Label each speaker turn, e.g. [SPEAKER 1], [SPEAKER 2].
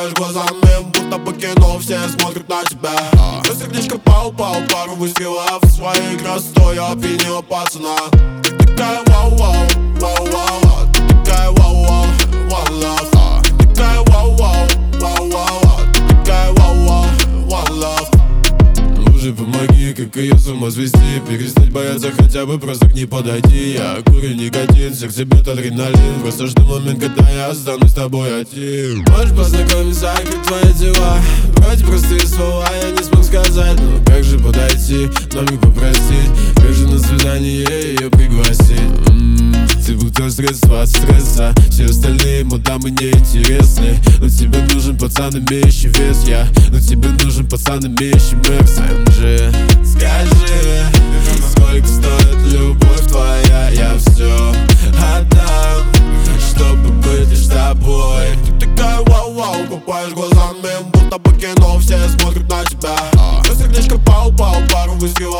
[SPEAKER 1] Купаешь глазами, будто по кино, все смотрят на тебя. Твое сердечко пау-пау, пару выстрелов своей красотой опьянила пацана. Ты такая вау-вау, вау-вау, ты такая вау-вау, one love. Ты такая вау-вау, вау-вау, ты такая вау-вау, one love. Уже помоги, как ее с ума свести, перестать бояться, хотя бы просто к ней подойти. Я курю никотин, в сердце бьет адреналин. Просто жду момент, когда я останусь с тобой один. Можешь познакомиться, как твои дела? Вроде простые слова я не смог сказать, но как же подойти, номер попросить? Как же на свидание ее пригласить? Ты будто средство от стресса. Все остальные мадамы неинтересны, но тебе нужен пацан, имеющий вес. Но тебе нужен пацан, имеющий мерс. МЖ, скажи, сколько стоит любовь твоя? Я все отдам, чтобы быть лишь тобой. Ты такая вау-вау, купаешь глазами, будто по кино, все смотрят на тебя. Твое сердечко пау-пау, пару выстрелов